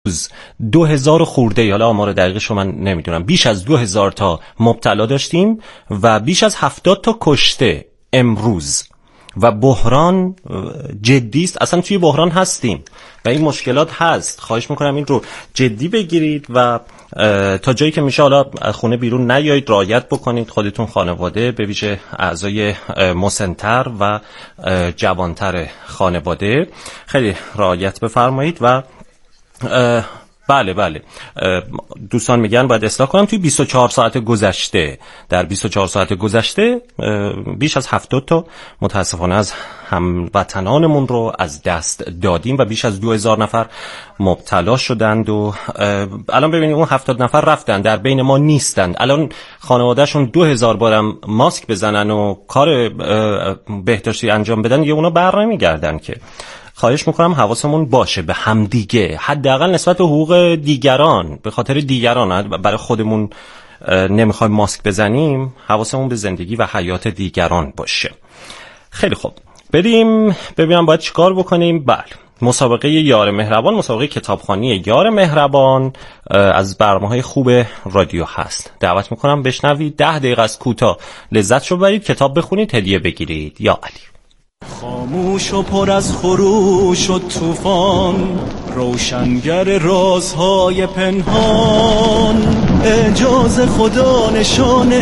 2000 خورده، حالا آمار دقیقش رو من نمیدونم، بیش از 2000 تا مبتلا داشتیم و بیش از 70 تا کشته امروز و بحران جدی است. اصلا توی بحران هستیم و این مشکلات هست. خواهش میکنم این رو جدی بگیرید و تا جایی که میشه حالا خونه بیرون نیایید، رعایت بکنید، خودتون، خانواده، به ویژه اعضای مسن‌تر و جوانتر خانواده خیلی رعایت بفرمایید. و بله دوستان میگن باید اصلاح کنم. توی 24 ساعت گذشته، در 24 ساعت گذشته بیش از 70 تا متاسفانه از هموطنانمون رو از دست دادیم و بیش از 2000 نفر مبتلا شدند و الان ببینید اون 70 نفر رفتن، در بین ما نیستند. الان خانوادهشون 2000 بارم ماسک بزنن و کار بهداشتی انجام بدن، یه اونا بر نمیگردن که. خواهش میکنم حواسمون باشه به همدیگه، حداقل نسبت به حقوق دیگران، به خاطر دیگران. برای خودمون نمیخوایم ماسک بزنیم، حواسمون به زندگی و حیات دیگران باشه. خیلی خوب، بریم ببینم باید چیکار بکنیم. بله، مسابقه یار مهربان، مسابقه کتابخوانی یار مهربان از برنامه‌های خوب رادیو هست. دعوت میکنم بشنوید، 10 دقیقه از کوتاه لذت رو ببرید، کتاب بخونید، هدیه بگیرید. یا علی. خاموش و پر از خروش و طوفان، روشنگر رازهای پنهان، اعجاز خدا نشان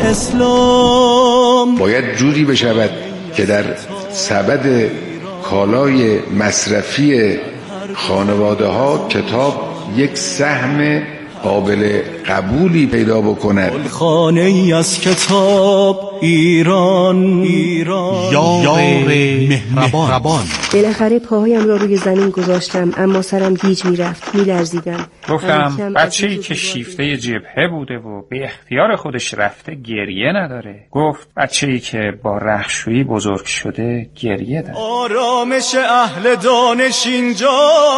اسلام. باید جوری بشود که در سبد کالای مصرفی خانواده ها کتاب یک سهم قابل قبولی پیدا بکند. خانه ای از کتاب ایران یار مهربان. بالاخره پاهایم را روی زمین گذاشتم، اما سرم گیج میرفت، میلرزیدم. گفتم بچه‌ای که شیفته جبهه بوده و به اختیار خودش رفته گریه نداره. گفت بچه‌ای که با رختشویی بزرگ شده گریه داره. آرامش اهل دانش اینجاست،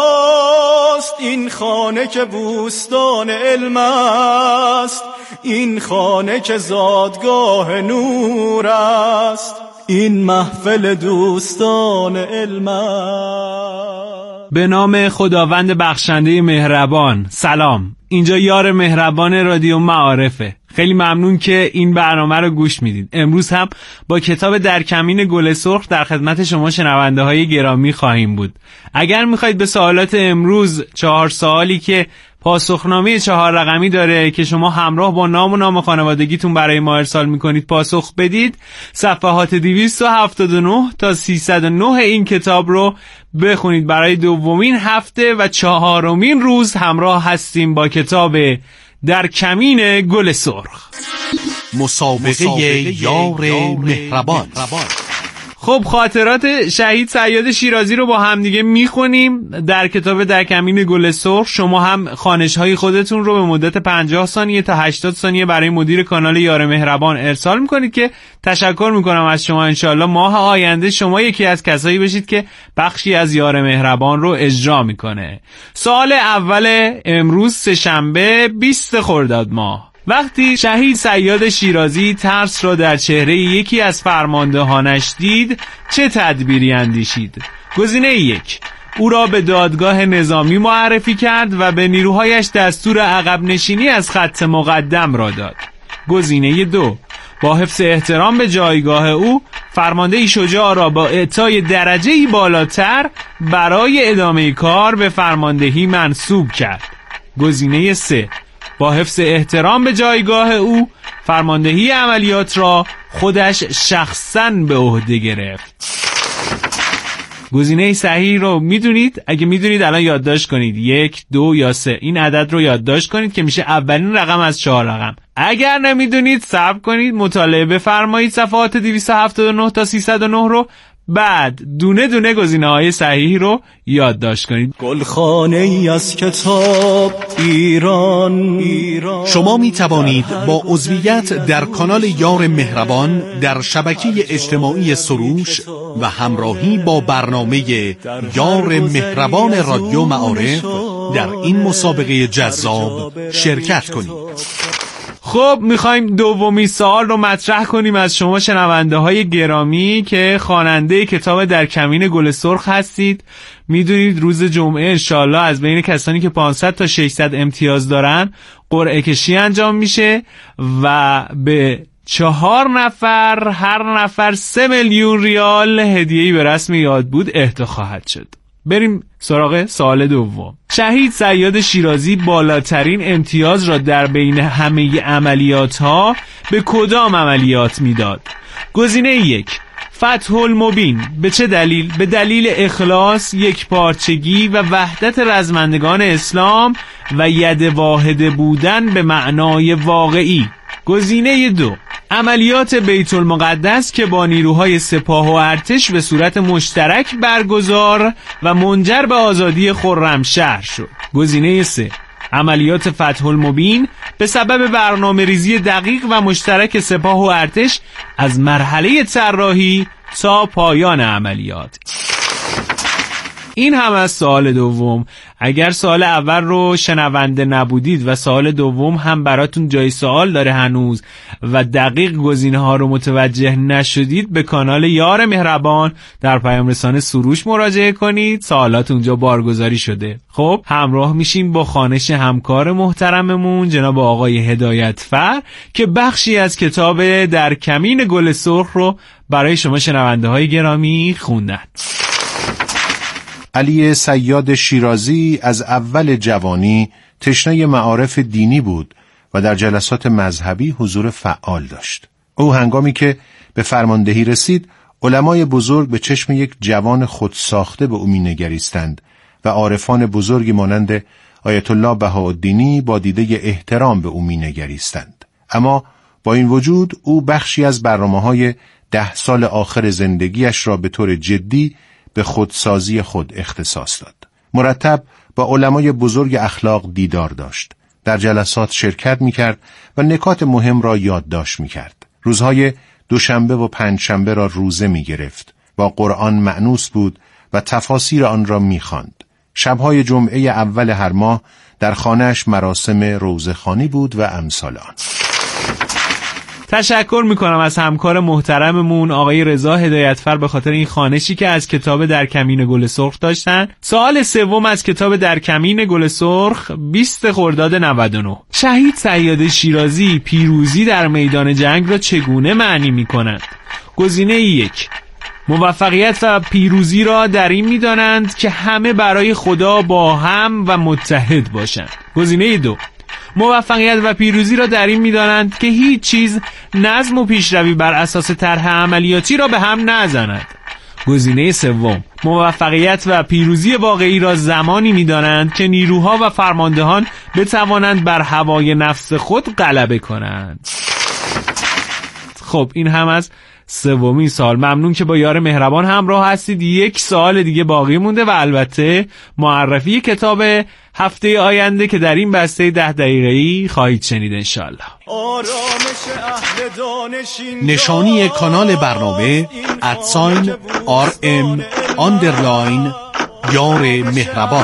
این خانه که بوستان علم است، این خانه که زادگاه نور است، این محفل دوستان علم است. به نام خداوند بخشنده مهربان. سلام، اینجا یار مهربان رادیو معارفه. خیلی ممنون که این برنامه رو گوش میدید. امروز هم با کتاب در کمین گل سرخ در خدمت شما شنونده های گرامی خواهیم بود. اگر میخواید به سوالات امروز، 4 سوالی که پاسخنامه 4 رقمی داره که شما همراه با نام و نام خانوادگیتون برای ما ارسال میکنید پاسخ بدید، صفحات 279 تا 309 این کتاب رو بخونید. برای دومین هفته و 4مین روز همراه هستیم با کتاب در کمین گل سرخ، مسابقه یار مهربان. خب، خاطرات شهید صیاد شیرازی رو با هم دیگه میخونیم در کتاب در کمین گل سرخ. شما هم خوانش‌های خودتون رو به مدت 50 ثانیه تا 80 ثانیه برای مدیر کانال یار مهربان ارسال میکنید که تشکر میکنم از شما. انشالله ماه آینده شما یکی از کسایی بشید که بخشی از یار مهربان رو اجرا میکنه. سوال اول امروز سه‌شنبه 20 خرداد ماه. وقتی شهید صیاد شیرازی ترس را در چهره یکی از فرماندهانش دید، چه تدبیری اندیشید؟ گزینه 1، او را به دادگاه نظامی معرفی کرد و به نیروهایش دستور عقب نشینی از خط مقدم را داد. گزینه 2، با حفظ احترام به جایگاه او، فرمانده شجاع را با اعطای درجه‌ای بالاتر برای ادامه کار به فرماندهی منصوب کرد. گزینه 3، با حفظ احترام به جایگاه او، فرماندهی عملیات را خودش شخصاً به عهده گرفت. گزینه صحیح رو میدونید؟ اگه میدونید الان یادداشت کنید، 1، 2 یا 3. این عدد رو یادداشت کنید که میشه اولین رقم از 4 رقم. اگر نمیدونید صبر کنید، مطالعه بفرمایید صفحات 279 تا 309 رو، بعد دونه دونه گزینه‌های صحیح رو یادداشت کنید. گلخانه ای از کتاب ایران. شما می توانید با عضویت در کانال یار مهربان در شبکه اجتماعی سروش و همراهی با برنامه یار مهربان رادیو معارف در این مسابقه جذاب شرکت کنید. خب میخوایم دومین سوال رو مطرح کنیم از شما شنونده های گرامی که خواننده کتاب در کمین گل سرخ هستید. میدونید روز جمعه انشالله از بین کسانی که 500 تا 600 امتیاز دارن قرعه کشی انجام میشه و به 4 نفر هر نفر 3 میلیون ریال هدیه‌ای به رسم یاد بود اهدا خواهد شد. بریم سراغ سوال دوم. شهید صیاد شیرازی بالاترین امتیاز را در بین همه عملیات ها به کدام عملیات میداد؟ گزینه 1 فتح المبین. به چه دلیل؟ به دلیل اخلاص، یکپارچگی و وحدت رزمندگان اسلام و ید واحده بودن به معنای واقعی. گزینه 2 عملیات بیت المقدس که با نیروهای سپاه و ارتش به صورت مشترک برگزار و منجر به آزادی خرمشهر شد. گزینه 3 عملیات فتح المبین به سبب برنامه‌ریزی دقیق و مشترک سپاه و ارتش از مرحله طراحی تا پایان عملیات. این هم از سوال دوم. اگر سوال اول رو شنونده نبودید و سوال دوم هم براتون جای سوال داره هنوز و دقیق گزینه ها رو متوجه نشدید، به کانال یار مهربان در پیام رسانه سروش مراجعه کنید، سوالات اونجا بارگذاری شده. خب همراه میشیم با خوانش همکار محترممون جناب آقای هدایتفر که بخشی از کتاب در کمین گل سرخ رو برای شما شنونده های گرامی خوندن. علی صیاد شیرازی از اول جوانی تشنه معارف دینی بود و در جلسات مذهبی حضور فعال داشت. او هنگامی که به فرماندهی رسید، علمای بزرگ به چشم یک جوان خودساخته به او می‌نگریستند و عارفان بزرگی مانند آیت الله بهاءالدینی با دیده احترام به او می‌نگریستند. اما با این وجود او بخشی از برنامه‌های 10 سال آخر زندگیش را به طور جدی به خودسازی خود اختصاص داد. مرتب با علمای بزرگ اخلاق دیدار داشت. در جلسات شرکت می‌کرد و نکات مهم را یادداشت می‌کرد. روزهای دوشنبه و پنجشنبه را روزه می‌گرفت. با قرآن مأنوس بود و تفاسیر آن را می‌خواند. شب‌های جمعه اول هر ماه در خانه‌اش مراسم روزه‌خوانی بود و امثال آن. تشکر میکنم از همکار محترممون آقای رضا هدایتفر به خاطر این خوانشی که از کتاب در کمین گل سرخ داشتن. سوال سوم از کتاب در کمین گل سرخ 20 خرداد 99. شهید صیاد شیرازی پیروزی در میدان جنگ را چگونه معنی میکنند؟ گزینه 1 موفقیت و پیروزی را در این میدانند که همه برای خدا با هم و متحد باشند. گزینه 2 موفقیت و پیروزی را در این می‌دانند که هیچ چیز نظم و پیشروی بر اساس طرح عملیاتی را به هم نزند. گزینه 3 موفقیت و پیروزی واقعی را زمانی می‌دانند که نیروها و فرماندهان بتوانند بر هوای نفس خود غلبه کنند. خب این هم از سومین سال. ممنون که با یار مهربان همراه هستید. یک سال دیگه باقی مونده و البته معرفی کتاب هفته آینده که در این بسته 10 دقیقه‌ای خواهید شنید انشالله. نشانی کانال برنامه @RM_ یار مهربان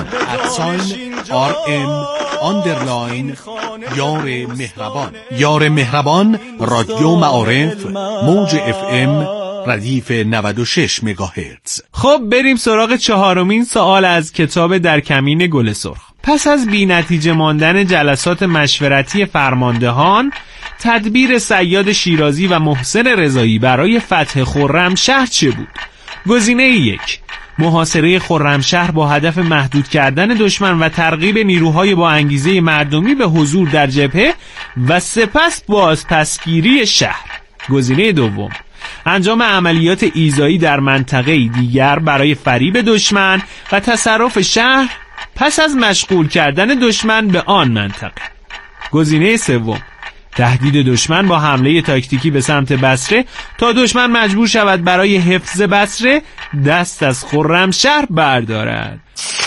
@RM_ یار مهربان. یار مهربان رادیو معارف موج FM ردیف 96 مگاهرتز. خب بریم سراغ 4مین سوال از کتاب در کمین گل سرخ. پس از بی نتیجه ماندن جلسات مشورتی فرماندهان، تدبیر صیاد شیرازی و محسن رضایی برای فتح خرمشهر چه بود؟ گزینه 1 محاصره خرمشهر با هدف محدود کردن دشمن و ترغیب نیروهای با انگیزه مردمی به حضور در جبهه و سپس بازپسگیری شهر. گزینه 2 انجام عملیات ایذایی در منطقه دیگر برای فریب دشمن و تصرف شهر پس از مشغول کردن دشمن به آن منطقه. گزینه 3 تهدید دشمن با حمله تاکتیکی به سمت بصره تا دشمن مجبور شود برای حفظ بصره دست از خرمشهر بردارد.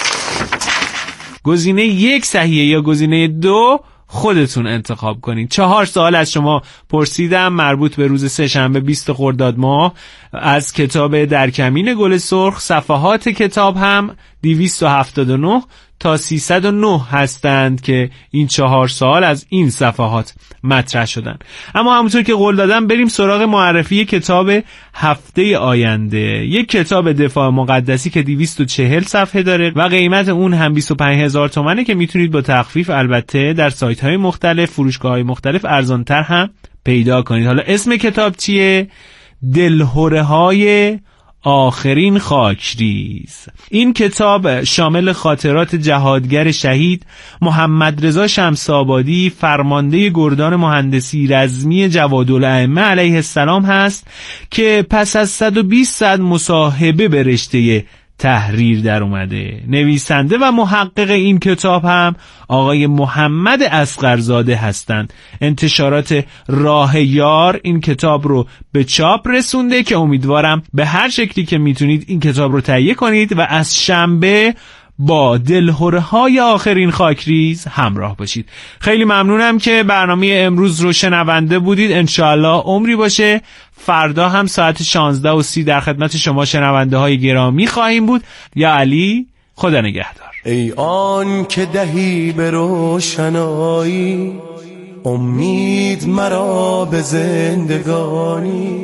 گزینه 1 صحیحه یا گزینه 2 خودتون انتخاب کنید. 4 سوال از شما پرسیدم مربوط به روز سه‌شنبه 20 خرداد ماه از کتاب در کمین گل سرخ. صفحات کتاب هم 279 تا 309 هستند که این 4 سال از این صفحات مطرح شدن. اما همونطور که قول دادم بریم سراغ معرفی کتاب هفته آینده. یک کتاب دفاع مقدسی که 240 صفحه داره و قیمت اون هم 25,000 تومانه که میتونید با تخفیف البته در سایت های مختلف، فروشگاه های مختلف ارزانتر هم پیدا کنید. حالا اسم کتاب چیه؟ دلهره های آخرین خاکریز. این کتاب شامل خاطرات جهادگر شهید محمد رضا شمس‌آبادی، فرمانده گردان مهندسی رزمی جوادالائمه علیه السلام هست که پس از 120 ساعت مصاحبه به رشته تحریر در اومده. نویسنده و محقق این کتاب هم آقای محمد اصغرزاده هستند. انتشارات راه یار این کتاب رو به چاپ رسونده که امیدوارم به هر شکلی که میتونید این کتاب رو تهیه کنید و از شنبه با دلهره های آخرین خاکریز همراه باشید. خیلی ممنونم که برنامه امروز رو شنونده بودید. انشاءالله عمری باشه فردا هم ساعت 16:30 در خدمت شما شنونده های گرامی خواهیم بود. یا علی، خدا نگهدار. ای آن که دهی به روشنایی امید مرا به زندگانی.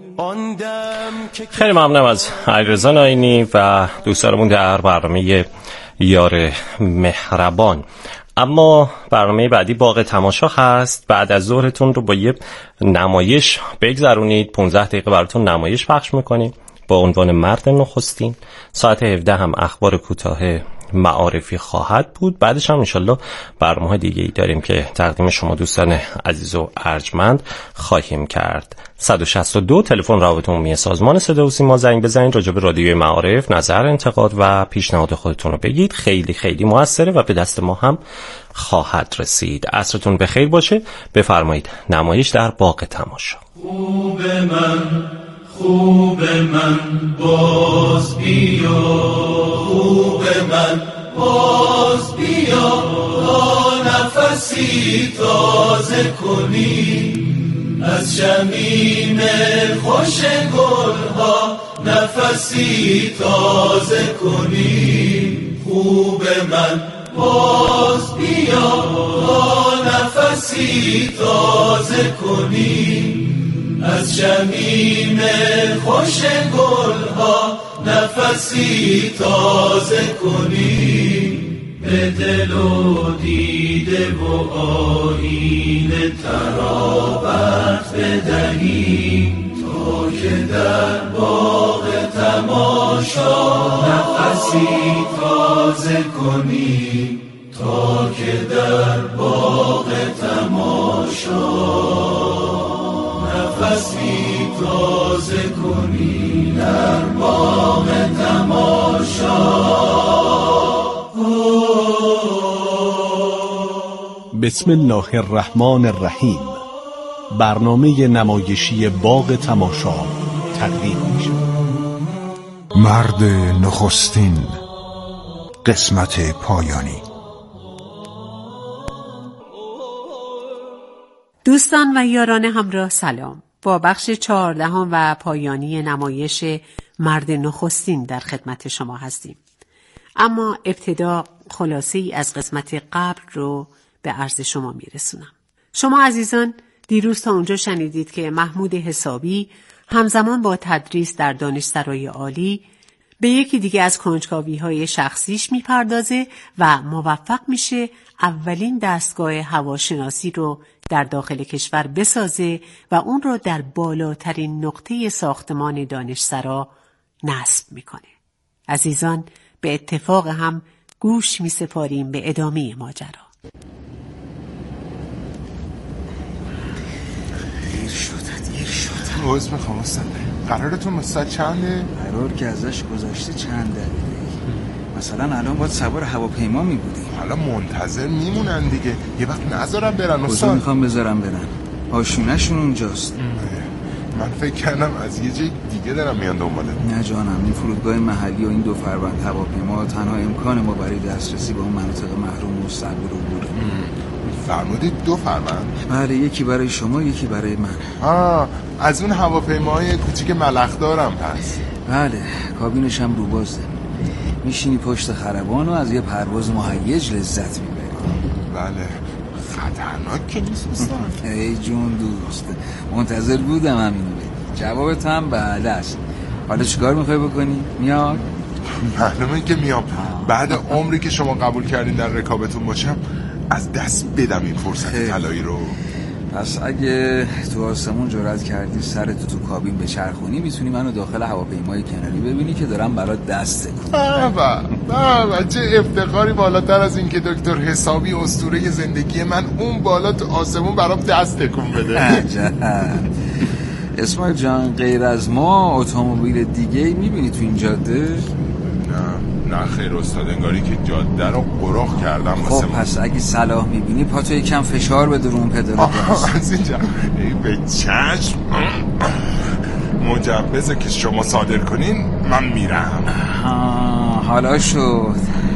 خیلی ممنونم از علیرضا ناینی و دوستانمون در برنامه یار مهربان. اما برنامه بعدی باغ تماشا هست. بعد از ظهرتون رو با یه نمایش بگذرونید. 15 دقیقه براتون نمایش پخش میکنیم با عنوان مرد نخستین. ساعت 17 هم اخبار کوتاه معارفی خواهد بود. بعدش هم انشالله برنامه دیگه ای داریم که تقدیم شما دوستان عزیز و ارجمند خواهیم کرد. 162 تلفن روابط عمومی سازمان صدا و سیما زنگ بزنید، راجع به رادیوی معارف نظر، انتقاد و پیشنهاد خودتون رو بگید. خیلی خیلی موثره و به دست ما هم خواهد رسید. عصرتون بخیر باشه. بفرمایید نمایش در باغ تماشا. خوب من باز بیا، خوب من باز بیا، تا نفسی تازه کنی از شمیم خوش گلها، نفسی تازه کنی. خوب من باز بیا، تا نفسی تازه کنی از شمیم خوش گلها، نفسی تازه کنی. به دل و دیده و آیین ترابت بدهی، تا که در باغ تماشا نفسی تازه کنی، تا که در باغ تماشا نفسی تازه کنی در باغ تماشا. بسم الله الرحمن الرحیم. برنامه نمایشی باغ تماشا تقدیم میشه. مرد نخستین، قسمت پایانی. دوستان و یاران همراه سلام. با بخش 14 و پایانی نمایش مرد نخستین در خدمت شما هستیم. اما ابتدا خلاصه‌ای از قسمت قبل رو به عرض شما میرسونم. شما عزیزان دیروز تا اونجا شنیدید که محمود حسابی همزمان با تدریس در دانشسرای عالی به یکی دیگه از کنجکاوی‌های شخصیش میپردازه و موفق میشه اولین دستگاه هواشناسی رو در داخل کشور بسازه و اون رو در بالاترین نقطه ساختمان دانشسرا نصب میکنه. عزیزان به اتفاق هم گوش میسپاریم به ادامه ماجرا. دیر شد. عوض میخوام استاد. قرارتون مستعد چنده؟ قرار که ازش گذاشته چنده. مثلا الان باید سوار هواپیما میبودیم. حالا منتظر میمونن دیگه. یه وقت نذارم برن استاد. کجا میخوام بذارم برن؟ آشونه‌شون اونجاست. من فکر کردم از یه جای دیگه دارم میان دنباله. نه جانم، این فرودگاه محلی و این دو فروند هواپیما تنها امکان ما برای دسترسی به اون مناطق محروم و صعب عبوره. فرمودید 2 فروند؟ بله، یکی برای شما یکی برای من. از اون هواپیماهای کوچیک ملخدارم هست. بله، کابینش هم روبازه. میشینی پشت خربان و از یه پرواز مهیج لذت میبری. بله خطرناک که نیست استاد. ای جون دوست، منتظر بودم همینو بگی. جوابت هم بله است. حالا چیکار میخوای بکنی؟ میاد؟ معلومه که میام. بعد عمری که شما قبول کردین در رکابتون باشم از دست بدم این فرصت طلایی رو. پس اگه تو آسمون جرأت کردی سرتو تو کابین بچرخونی، میتونی منو داخل هواپیمای کناری ببینی که دارم برات دست تکون. بابا چه افتخاری بالاتر از این که دکتر حسابی اسطوره زندگی من اون بالا تو آسمون برام دست تکون بده. اسماعیل جان، غیر از ما اتومبیل دیگه میبینی تو این جاده؟ نه خیر استاد، انگاری که جاده رو قرق کردم. خب پس اگه صلاح میبینی پاتو یکم فشار بده رو اون پدال گاز. از اینجا ای به چشم مجوزه که شما صادر کنین من میرم. حالا شد.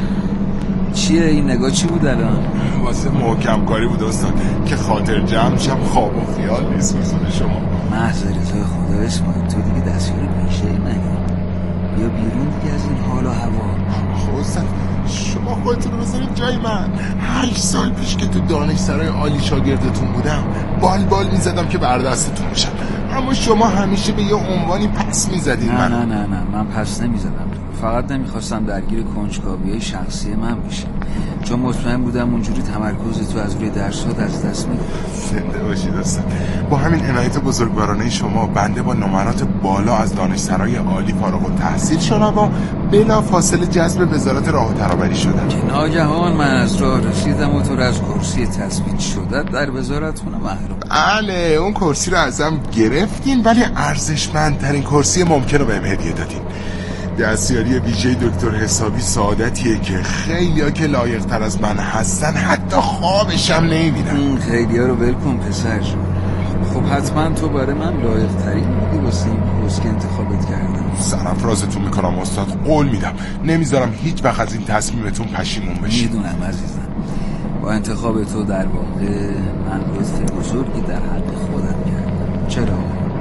چیه این نگاه؟ چی بود الان؟ واسه محکم کاری بود استاد که خاطر جمع شم خواب و خیال نیست بزنه شما. محضری توی خدا اسماعیل، تو دیگه دستیار پیشه نگه، بیا بیرون دیگه از این حال و هوا. خب استاد شما خودتون رو بذارید جای من. 8 سال پیش که تو دانشسرای عالی شاگردتون بودم بال میزدم که بر دستتون بشم، اما شما همیشه به یه عنوانی پس میزدید. نه من پس نمیزدم، فقط نمیخواستم درگیر کنجکاوی‌های شخصی من بشه، چون مطمئن بودم اونجوری تمرکز تو از روی درسات از دست میده. زنده باشید استاد. با همین عنایت بزرگوارانه شما بنده با نمرات بالا از دانشسرای عالی فارغ التحصیل شدم و بلا فاصله جذب وزارت راه و ترابری شدم. که ناگهان من از راه رسیدم و تو رو از کرسی تثبیت شده در وزارتخونه محروم. بله اون کرسی رو ازم گرفتین، ولی ارزشمندترین کرسی ممکن رو بهم هدیه دادین. دستیاری ویژه دکتر حسابی سعادتیه که خیلیا که لایق تر از من هستن حتی خوابشم نمیبینن. خیلیا رو ول کن پسر. خب حتما تو برای من لایق ترین بودی واسه این پست که انتخابت کردم. سرافرازتون میکنم استاد، قول میدم نمیذارم هیچ وقت از این تصمیمتون پشیمون بشید. میدونم عزیزم، با انتخاب تو در واقع من لطف بزرگی در حق خودم کردم. چرا؟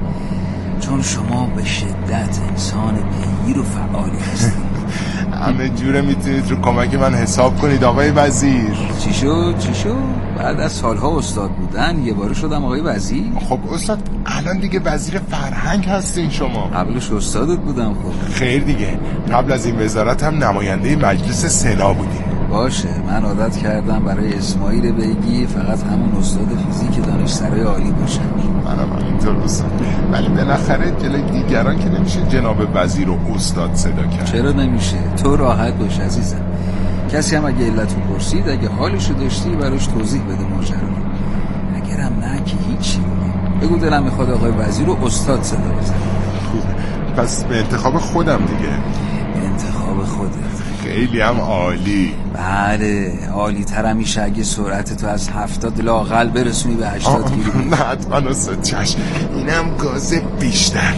چون شما به شدت انسان پیگیر و فعالی هستید. همه جوره میتونید رو کمک من حساب کنید آقای وزیر. چی شد؟ بعد از سالها استاد بودن یه باره شدم آقای وزیر؟ خب استاد الان دیگه وزیر فرهنگ هستین شما. قبلش استادت بودم. خب خیر دیگه، قبل از این وزارت هم نماینده مجلس سنا بودی. باشه، من عادت کردم برای اسماعیل بیگی فقط همون استاد فیزیک دانشسرای عالی باشم. منم اینطور استاد، ولی بالاخره جلوی دیگران که نمیشه جناب وزیر و استاد صدا کرد. چرا نمیشه؟ تو راحت باش عزیزم. کسی هم اگه علتو پرسید اگه حالشو داشتی براش توضیح بده ماجرا رو. اگرم نه که هیچی، بگو دلم میخواد آقای وزیر رو استاد صدا بزنم. خوبه، پس به انتخاب خودم دیگه. انتخاب خودت خیلی هم عالی. بله عالی تر میشه اگه سرعت تو از 70 لااقل برسونی به 80 کیلومتر. نه حتما استاد، چشم، اینم گاز بیشتر.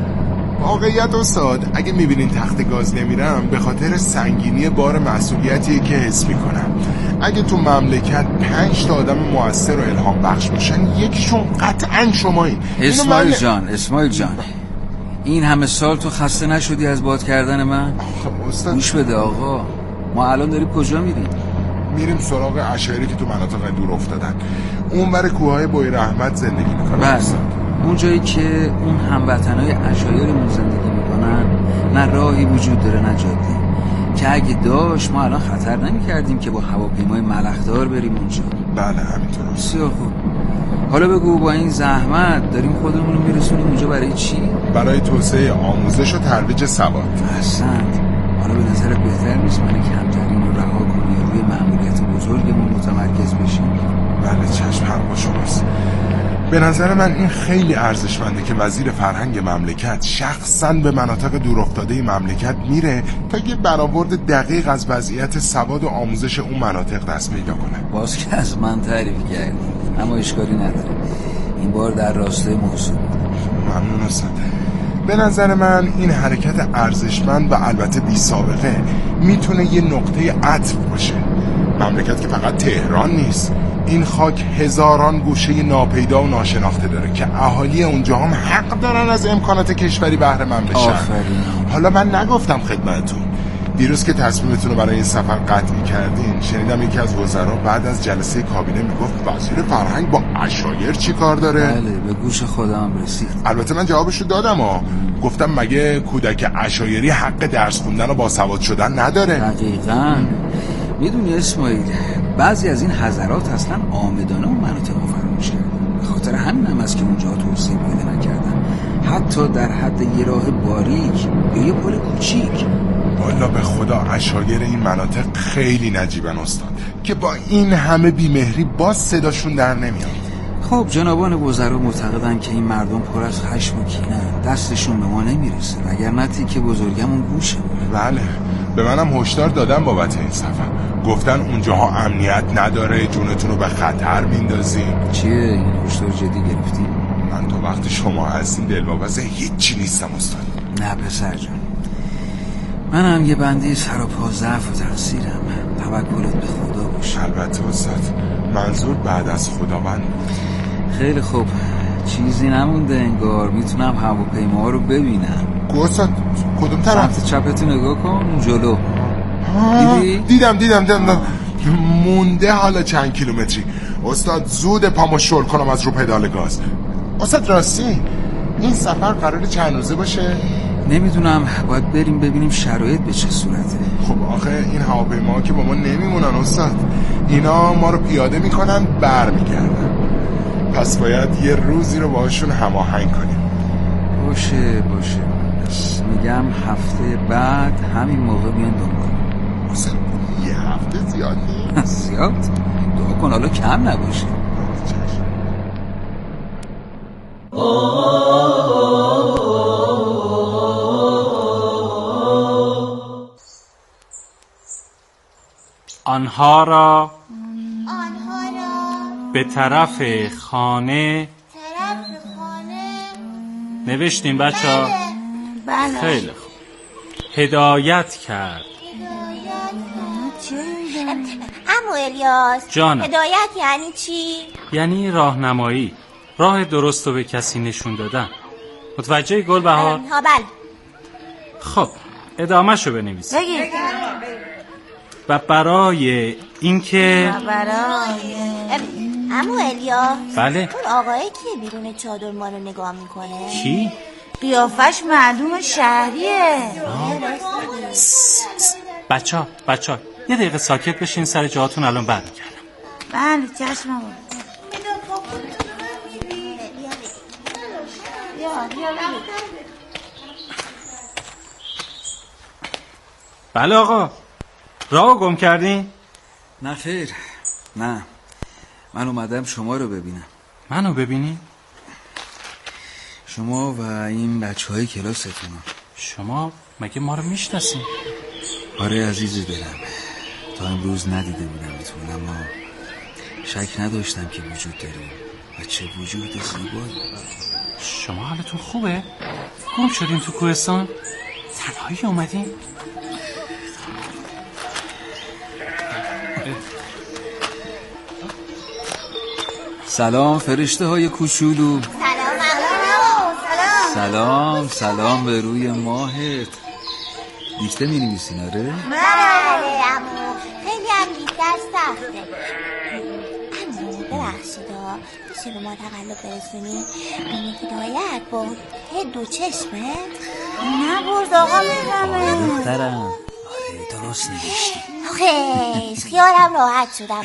واقعیت استاد اگه میبینین تخت گاز نمیرم به خاطر سنگینی بار مسئولیتیه که حس میکنم. اگه تو مملکت 5 تا آدم مؤثر و الهام بخش باشن یکیشون قطعا شمایین. اسماعیل جان این همه سال تو خسته نشدی از باد کردن من؟ استاد گوش بده آقا، ما الان داریم کجا میریم؟ میریم سراغ عشایری که تو مناطق دور افتادن، اون بر کوههای بوی رحمت زندگی میکنن. بس اون جایی که اون هموطنای عشایرمون زندگی میکنن نه راهی وجود داره نه جاده، که اگه داشت ما الان خطر نمیکردیم که با هواپیمای ملخدار بریم اونجا. بله همینطور. بسیار خوب، حالا بگو با این زحمت داریم خودمون رو میرسونیم اونجا برای چی؟ برای توسعه آموزش و ترویج سواد. احسنت. حالا به نظرت بهتر نیست من کمترین رو رها کنی و روی مأموریت بزرگمون متمرکز بشیم؟ بله چشم، حق با شماست. به نظر من این خیلی ارزشمنده که وزیر فرهنگ مملکت شخصاً به مناطق دورافتاده مملکت میره تا یه برآورد دقیق از وضعیت سواد و آموزش اون مناطق دست پیدا کنه. باز که از من تعریف کردی، اما اشکالی نداره، این بار در راستای موضوع. ممنون استاد. به نظر من این حرکت ارزشمند و البته بی سابقه میتونه یه نقطه عطف باشه. مملکت که فقط تهران نیست، این خاک هزاران گوشه ناپیدا و ناشناخته داره که اهالی اونجا هم حق دارن از امکانات کشوری بهره مند بشن. حالا من نگفتم خدمتتون دیروز که تصمیمتون رو برای این سفر قطعی کردین، شنیدم یکی از وزرا بعد از جلسه کابینه میگفت وزیر فرهنگ با عشایر چی کار داره؟ بله، به گوش خودم رسید. البته من جوابشو دادم گفتم مگه کودک عشایری حق درس خوندن و باسواد شدن نداره؟ دقیقاً. میدونی اسماعیل، بعضی از این حضرات اصلا آمدانه و مناطق رو فراموش کردن. به خاطر همین هم است که اونجا توسعه پیدا نکردن، حتی در حد یه راه باریک یا یه پل کوچیک. والا به خدا عشایر این مناطق خیلی نجیبن استاد، که با این همه بیمهری باز صداشون در نمیاد. خب جنابان وزرا معتقدن که این مردم پر از خشم و کینه، دستشون به ما نمیرسه، وگرنه که بزرگمون گوشه. بله، به منم هشدار دادن بابت این سفر. گفتن اونجاها امنیت نداره، جونتون رو به خطر میندازیم. چیه این هشدار جدی گرفتی؟ من تو وقتی شما هستین دلواپس هیچی نیستم استاد. نه پسر جان، منم یه بنده سر و پا ضعف و تقصیرم. توکلت به خدا باشه. البته استاد، منظور بعد از خداوند بود. خیلی خوب، چیزی نمونده انگار. میتونم هواپیماها رو ببینم. استاد کدوم طرف؟ سمت چپتو نگاه کن، جلو. دیدم مونده حالا چند کیلومتری. استاد زود پامو شل کنم از رو پدال گاز. استاد راستی این سفر قراره چند روزه باشه؟ نمیدونم، باید بریم ببینیم شرایط به چه صورته. خب آخه این هواپیما که با ما نمیمونن استاد، اینا ما رو پیاده میکنن برمیگردن، پس باید یه روزی رو باشون هماهنگ کنیم. باشه میگم هفته بعد همین موقع بیان دنبال. استاد یه هفته زیاد نیست؟ زیاد؟ دعا کن حالا کم نباشه. آنها را به طرف خانه نوشتیم بچه ها؟ بله. خیلی خوب. هدایت کرد. عمو الیاس، جانم. هدایت یعنی چی؟ یعنی راهنمایی، راه درست رو به کسی نشون دادن. متوجه گلبهار؟ ها بله. خب ادامه شو بنویس. بگید. و برای اینکه عمو الیاس، بله. اون آقایی که بیرون چادر ما رو نگاه میکنه کی؟ قیافش معلوم شهریه. بچه ها یه دقیقه ساکت بشین، سر جاتون الان برمیگردم. بله چشم آقا. بله آقا، راهو گم کردین؟ نه خیر، نه، من اومدم شما رو ببینم. منو ببینی؟ شما و این بچه‌های کلاستون. شما مگه ما رو میشناسین؟ آره عزیز دلم، تا امروز ندیده بودمتون، اما شک نداشتم که وجود داریم و چه وجود زیبایی. شما حالتون خوبه؟ گم شدین تو کوهستان؟ تنهایی اومدین؟ سلام فرشته های کوچولو. سلام به روی ماهت. دیکته می نویسین آره؟ بله عمو، خیلی هم دیکتر سخته. عمو ببخشیدا، میشه به ما تقلب برسونی؟ این هدایت با دو چشمه؟ نه برد آقا میفهمه. دخترم آره درست نوشتی. خیش خیالم راحت شدم.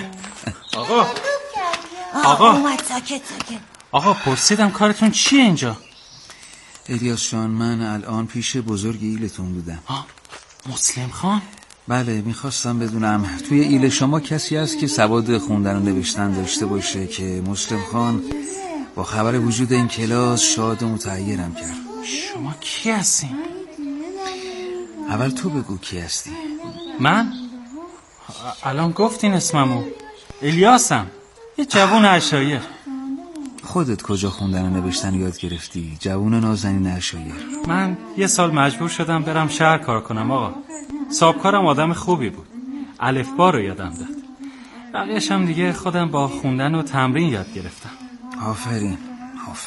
آقا اومد. ساکت آقا پرسیدم کارتون چیه اینجا؟ الیاس جان، من الان پیش بزرگ ایلتون بودم. مسلم خان؟ بله، میخواستم بدونم توی ایل شما کسی هست که سواد خوندن و نوشتن داشته باشه که مسلم خان با خبر وجود این کلاس شاد و متحیرم کرد. شما کی هستین؟ اول تو بگو کی هستی. من؟ الان گفتین اسممو. الیاسم، یه جوون عشایر. خودت کجا خوندن و نوشتن یاد گرفتی؟ جوون نازنین عشایر. من یه سال مجبور شدم برم شهر کار کنم آقا. صاحبکارم آدم خوبی بود، الفبا رو یادم داد. بقیه‌اش هم دیگه خودم با خوندن و تمرین یاد گرفتم. آفرین.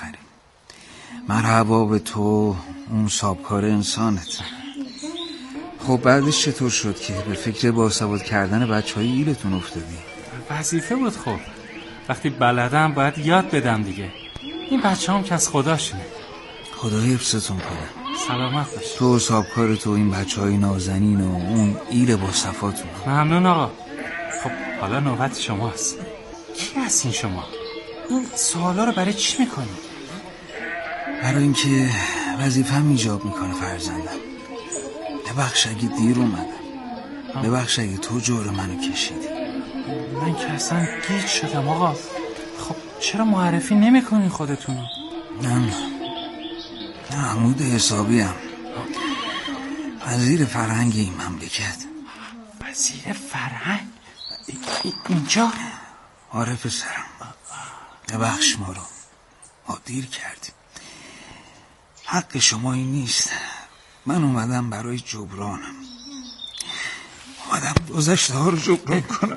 مرحبا به تو، اون صاحبکار انسانت. خب بعدش چطور شد که به فکر باسواد کردن بچهای ایلتون افتادی؟ وظیفه بود. خب وقتی بلدم باید یاد بدم دیگه. این بچه هم که از خداشونه. خدا حفظتون کنه. سلامت باشی. تو صاحبکار تو، این بچهای نازنین و اون ایل با صفاتون. ممنون آقا. خب حالا نوبت شماست. کی هستین شما؟ این سوالا رو برای چی میکنی؟ برای اینکه وظیفه‌م ایجاب میکنه فرزندم. ببخش اگه دیر اومدم. ببخش اگه تو جور منو کشیدی. من که اصلا گیج شدم آقا. خب چرا معرفی نمیکنین خودتونو؟ من محمود حسابیم، وزیر فرهنگ این مملکت. وزیر فرهنگ؟ اینجا؟ آره پسرم، ببخش ما رو، ما دیر کردیم. حق شما این نیست. من اومدم برای جبرانم، اومدم گذشته ها رو جبران کنم.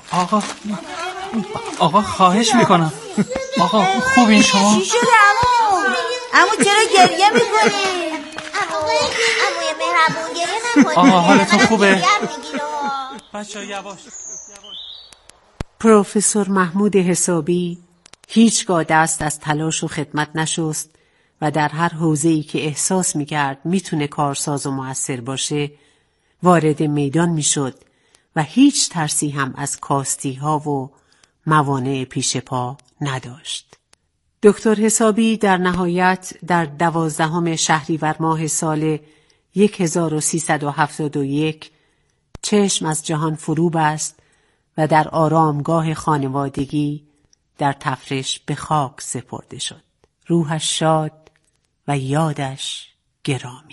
آقا خواهش میکنم. آقا خوبین شما؟ چی شده عمو چرا گریه میکنی؟ عموی مهربون گریه نکنی. آقا حالتون خوبه؟ بچه یواش. پروفسور محمود حسابی هیچگاه دست از تلاش و خدمت نشست و در هر حوزه‌ای که احساس می‌کرد میتونه کارساز و مؤثر باشه وارد میدان میشد و هیچ ترسی هم از کاستی‌ها و موانع پیش پا نداشت. دکتر حسابی در نهایت در 12 شهریور ماه سال 1371 چشم از جهان فرو بست و در آرامگاه خانوادگی در تفرش به خاک سپرده شد. روحش شاد و یادش گرامی.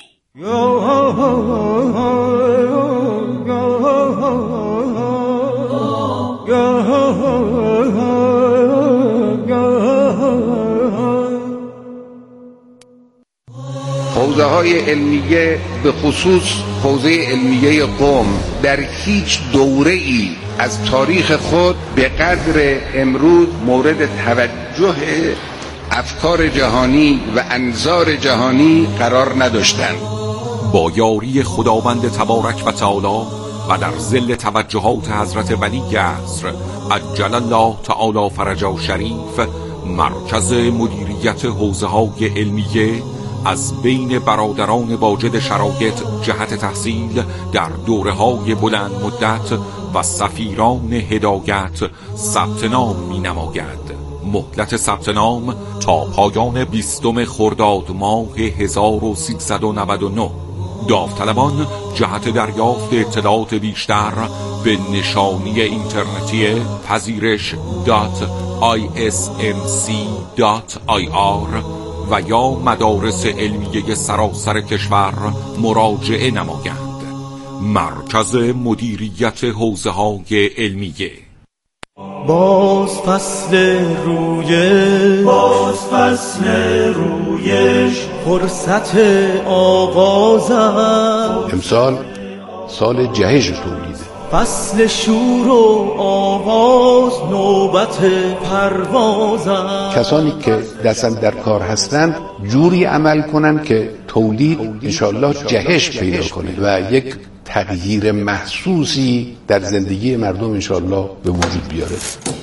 حوزه‌های علمیه به خصوص حوزه علمیه قم در هیچ دوره‌ای از تاریخ خود به قدر امروز مورد توجه افکار جهانی و انظار جهانی قرار نداشتند. با یاری خداوند تبارک و تعالی و در ظل توجهات حضرت ولی عصر عجل الله تعالی فرجه شریف، مرکز مدیریت حوزه‌های علمیه از بین برادران واجد شرایط جهت تحصیل در دوره‌های بلند مدت و سفیران هدایت ثبت نام می‌نماید. مهلت ثبت نام تا پایان 20 خرداد ماه 1399. داوطلبان جهت دریافت اطلاعات بیشتر به نشانی اینترنتی پذیرش.ismc.ir و یا مدارس علمیه سراسر کشور مراجعه نمایند. مرکز مدیریت حوزه‌های علمیه. باز فصل رویش فرصت آغازم. امسال سال جهش تولیده، فصل شور و آواز نوبت پروازم. کسانی که دستن در کار هستند جوری عمل کنن که تولید انشالله جهش پیدا کنه و یک تغییر محسوسی در زندگی مردم انشالله به وجود بیاره.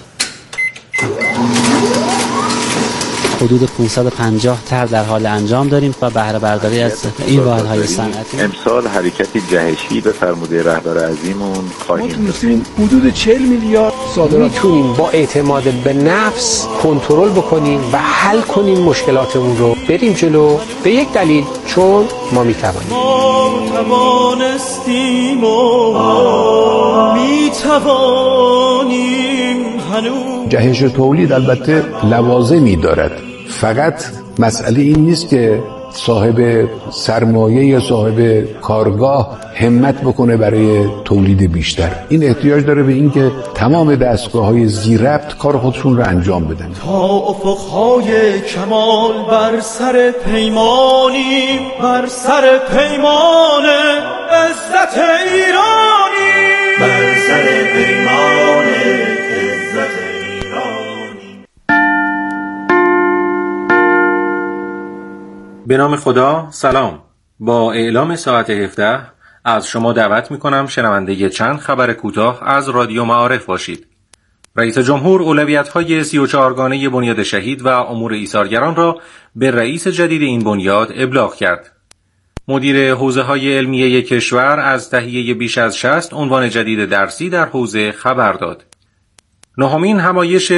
حدود 550 طرح در حال انجام داریم و بهره برداری از این واحدهای صنعتی. امسال حرکت جهشی به فرموده رهبر عظیمون خواهیم داشت. حدود 40 میلیارد صادرات. میتونیم با اعتماد به نفس کنترل بکنیم و حل کنیم مشکلاتمون رو، بریم جلو. به یک دلیل، چون ما میتوانیم. ما توانستیم و میتوانیم هنوز. جهش تولید البته لوازمی دارد، فقط مسئله این نیست که صاحب سرمایه یا صاحب کارگاه همت بکنه برای تولید بیشتر. این احتیاج داره به این که تمام دستگاه‌های ذی‌ربط کار خودشون رو انجام بدن. تا افق‌های کمال بر سر پیمانی، بر سر پیمان عزت ایرانی، بر سر پیمان عزت ایرانی. به نام خدا. سلام. با اعلام ساعت 17 از شما دعوت می‌کنم شنونده چند خبر کوتاه از رادیو معارف باشید. رئیس جمهور اولویت‌های 34 گانه بنیاد شهید و امور ایثارگران را به رئیس جدید این بنیاد ابلاغ کرد. مدیر حوزه‌های علمیه کشور از تهیه بیش از 60 عنوان جدید درسی در حوزه خبر داد. نهمین همایش